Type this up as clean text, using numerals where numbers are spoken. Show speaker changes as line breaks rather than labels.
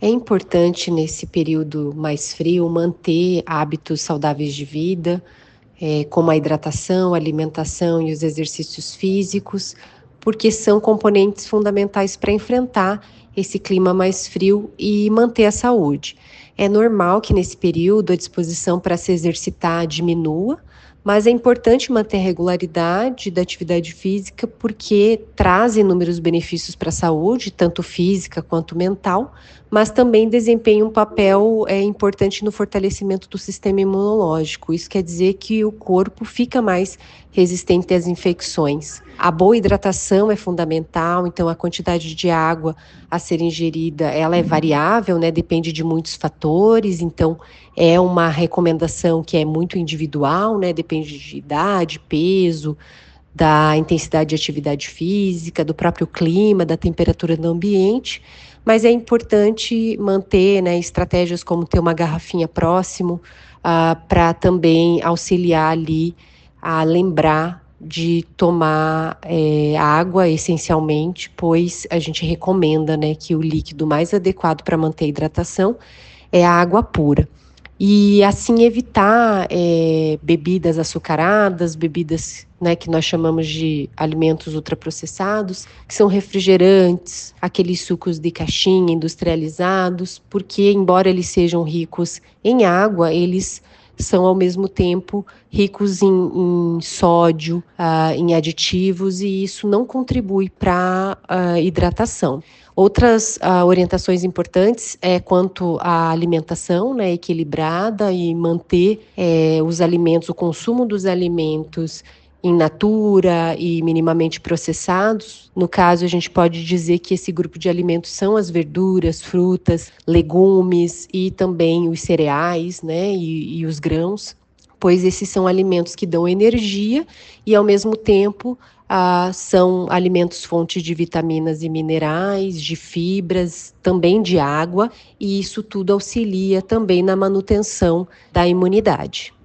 É importante nesse período mais frio manter hábitos saudáveis de vida, como a hidratação, a alimentação e os exercícios físicos, porque são componentes fundamentais para enfrentar esse clima mais frio e manter a saúde. É normal que nesse período a disposição para se exercitar diminua, mas é importante manter a regularidade da atividade física porque traz inúmeros benefícios para a saúde, tanto física quanto mental, mas também desempenha um papel importante no fortalecimento do sistema imunológico. Isso quer dizer que o corpo fica mais resistente às infecções. A boa hidratação é fundamental, então a quantidade de água a ser ingerida, ela é variável, né? Depende de muitos fatores, então é uma recomendação que é muito individual, né? Depende de idade, peso, da intensidade de atividade física, do próprio clima, da temperatura do ambiente, mas é importante manter, né, estratégias como ter uma garrafinha próximo, para também auxiliar ali a lembrar de tomar água essencialmente, pois a gente recomenda, né, que o líquido mais adequado para manter a hidratação é a água pura. E assim evitar bebidas açucaradas, bebidas, né, que nós chamamos de alimentos ultraprocessados, que são refrigerantes, aqueles sucos de caixinha industrializados, porque embora eles sejam ricos em água, eles são ao mesmo tempo ricos em sódio, em aditivos, e isso não contribui para a hidratação. Outras orientações importantes é quanto à alimentação, né, equilibrada e manter os alimentos, o consumo dos alimentos in natura e minimamente processados. No caso, a gente pode dizer que esse grupo de alimentos são as verduras, frutas, legumes e também os cereais, né, e os grãos, pois esses são alimentos que dão energia e, ao mesmo tempo, são alimentos fontes de vitaminas e minerais, de fibras, também de água, e isso tudo auxilia também na manutenção da imunidade.